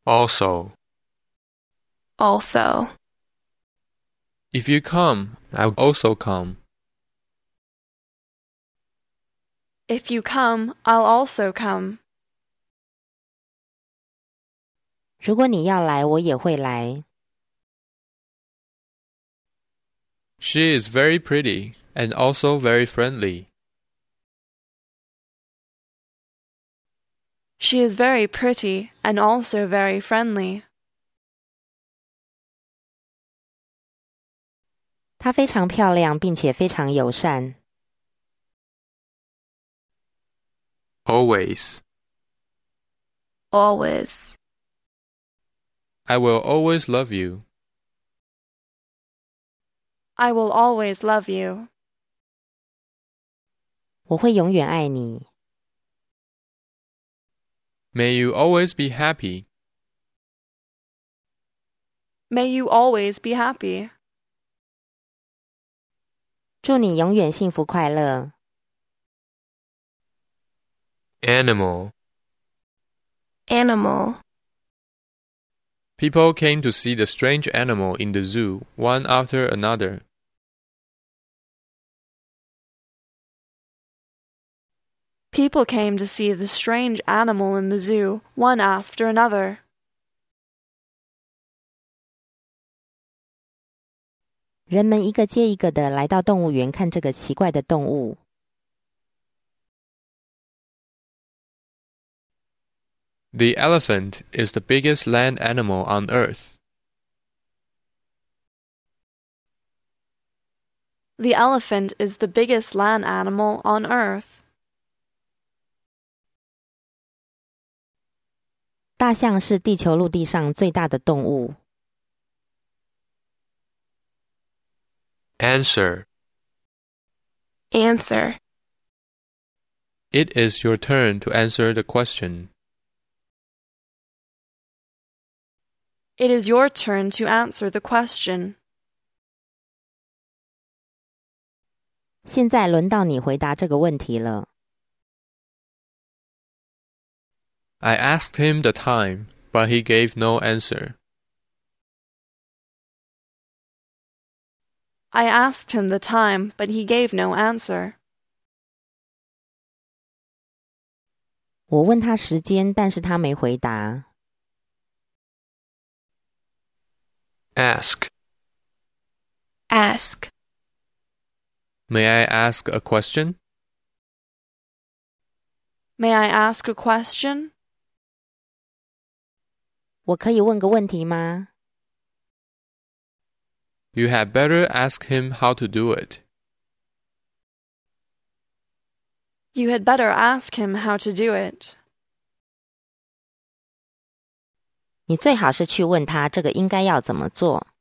Also. Also. If you come, I'll also come. If you come, I'll also come. 如果你要来，我也会来。 She is very pretty and also very friendly. She is very pretty and also very friendly. 她非常漂亮，并且非常友善。 Always. Always. I will always love you. I will always love you. 我会永远爱你。 May you always be happy. May you always be happy. 祝你永远幸福快乐。 Animal. Animal. People came to see the strange animal in the zoo, one after another. People came to see the strange animal in the zoo, one after another. 人们一个接一个的来到动物园看这个奇怪的动物。 The elephant is the biggest land animal on Earth. The elephant is the biggest land animal on Earth. 大象是地球陆地上最大的动物。 Answer. Answer. It is your turn to answer the question. It is your turn to answer the question. 现在轮到你回答这个问题了。 I asked him the time, but he gave no answer. I asked him the time, but he gave no answer. 我问他时间，但是他没回答。 Ask. Ask. May I ask a question? May I ask a question? 我可以问个问题吗？ You had better ask him how to do it. You had better ask him how to do it. 你最好是去问他这个应该要怎么做。